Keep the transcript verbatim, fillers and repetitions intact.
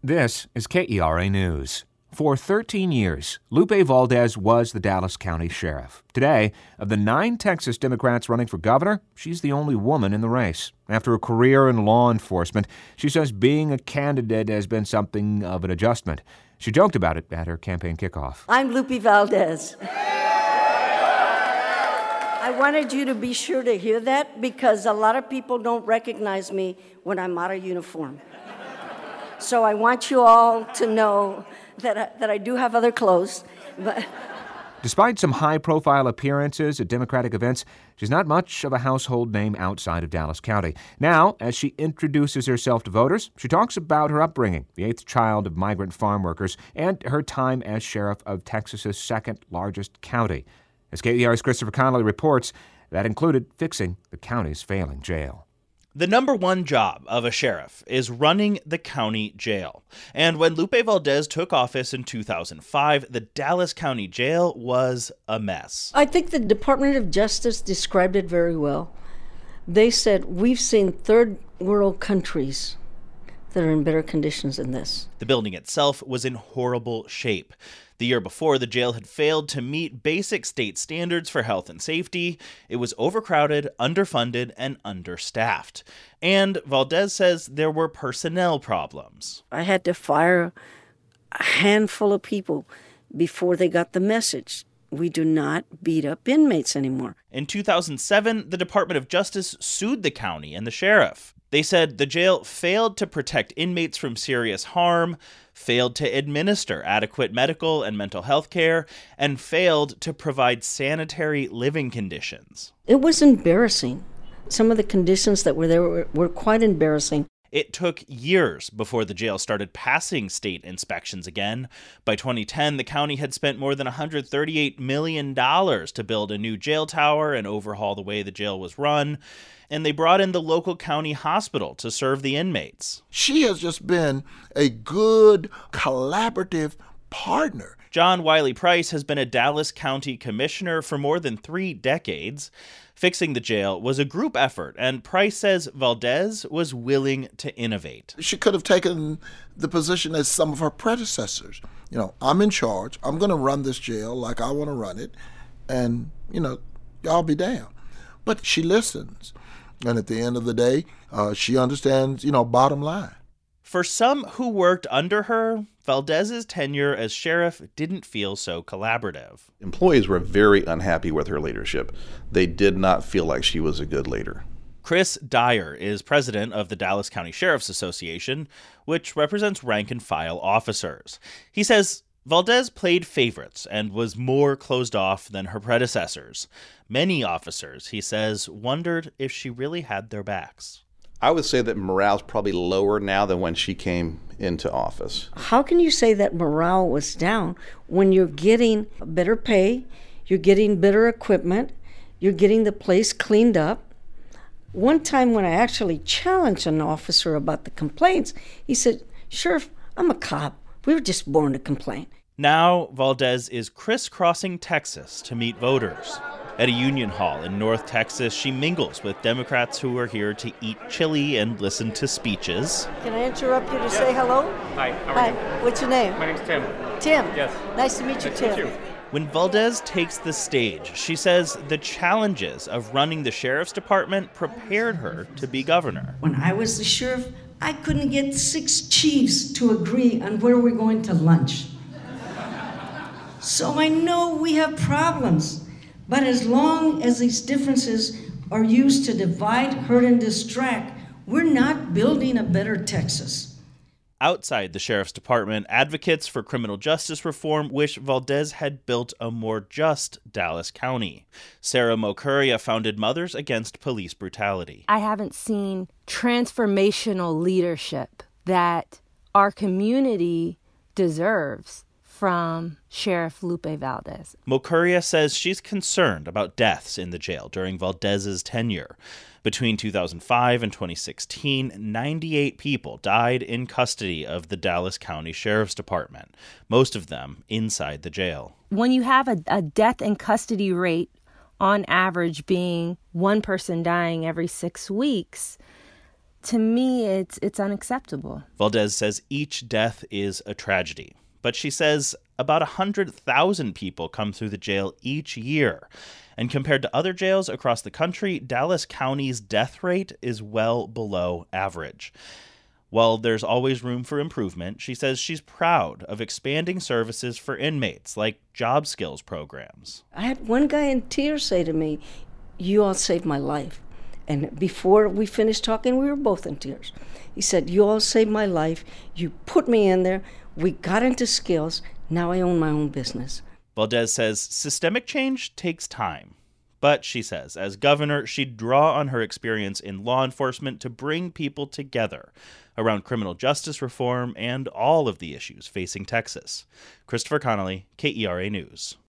This is K E R A News. For thirteen years, Lupe Valdez was the Dallas County Sheriff. Today, of the nine Texas Democrats running for governor, she's the only woman in the race. After a career in law enforcement, she says being a candidate has been something of an adjustment. She joked about it at her campaign kickoff. I'm Lupe Valdez. I wanted you to be sure to hear that because a lot of people don't recognize me when I'm out of uniform. So I want you all to know that I, that I do have other clothes. But Despite some high-profile appearances at Democratic events, she's not much of a household name outside of Dallas County. Now, as she introduces herself to voters, she talks about her upbringing, the eighth child of migrant farm workers, and her time as sheriff of Texas's second-largest county. As K E R's Christopher Connolly reports, that included fixing the county's failing jail. The number one job of a sheriff is running the county jail. And when Lupe Valdez took office in two thousand five, the Dallas County Jail was a mess. I think the Department of Justice described it very well. They said, we've seen third world countries that are in better conditions than this. The building itself was in horrible shape. The year before, the jail had failed to meet basic state standards for health and safety. It was overcrowded, underfunded, and understaffed. And Valdez says there were personnel problems. I had to fire a handful of people before they got the message. We do not beat up inmates anymore. In two thousand seven, the Department of Justice sued the county and the sheriff. They said the jail failed to protect inmates from serious harm, failed to administer adequate medical and mental health care, and failed to provide sanitary living conditions. It was embarrassing. Some of the conditions that were there were, were quite embarrassing. It took years before the jail started passing state inspections again. By twenty ten, the county had spent more than one hundred thirty-eight million dollars to build a new jail tower and overhaul the way the jail was run. And they brought in the local county hospital to serve the inmates. She has just been a good, collaborative partner. John Wiley Price has been a Dallas County commissioner for more than three decades. Fixing the jail was a group effort, and Price says Valdez was willing to innovate. She could have taken the position as some of her predecessors. You know, I'm in charge. I'm going to run this jail like I want to run it. And, you know, y'all be damned. But she listens. And at the end of the day, uh, she understands, you know, bottom line. For some who worked under her, Valdez's tenure as sheriff didn't feel so collaborative. Employees were very unhappy with her leadership. They did not feel like she was a good leader. Chris Dyer is president of the Dallas County Sheriff's Association, which represents rank-and-file officers. He says Valdez played favorites and was more closed off than her predecessors. Many officers, he says, wondered if she really had their backs. I would say that morale's probably lower now than when she came into office. How can you say that morale was down when you're getting better pay, you're getting better equipment, you're getting the place cleaned up? One time when I actually challenged an officer about the complaints, he said, "Sheriff, I'm a cop. We were just born to complain." Now, Valdez is crisscrossing Texas to meet voters. At a union hall in North Texas, she mingles with Democrats who are here to eat chili and listen to speeches. Can I interrupt you to say hello? Hi, how are Hi, you? what's your name? My name's Tim. Tim. Yes. Nice to meet you, Nice to Tim. meet you. When Valdez takes the stage, she says the challenges of running the sheriff's department prepared her to be governor. When I was the sheriff, I couldn't get six chiefs to agree on where we're going to lunch. So I know we have problems, but as long as these differences are used to divide, hurt, and distract, we're not building a better Texas. Outside the sheriff's department, advocates for criminal justice reform wish Valdez had built a more just Dallas County. Sarah Mokuria founded Mothers Against Police Brutality. I haven't seen transformational leadership that our community deserves from Sheriff Lupe Valdez. Mokuria says she's concerned about deaths in the jail during Valdez's tenure. Between two thousand five and twenty sixteen, ninety-eight people died in custody of the Dallas County Sheriff's Department, most of them inside the jail. When you have a, a death in custody rate on average being one person dying every six weeks, to me, it's it's unacceptable. Valdez says each death is a tragedy, but she says about one hundred thousand people come through the jail each year. And compared to other jails across the country, Dallas County's death rate is well below average. While there's always room for improvement, she says she's proud of expanding services for inmates, like job skills programs. I had one guy in tears say to me, "You all saved my life." And before we finished talking, we were both in tears. He said, "You all saved my life. You put me in there. We got into skills. Now I own my own business." Valdez says systemic change takes time. But, she says, as governor, she'd draw on her experience in law enforcement to bring people together around criminal justice reform and all of the issues facing Texas. Christopher Connolly, K E R A News.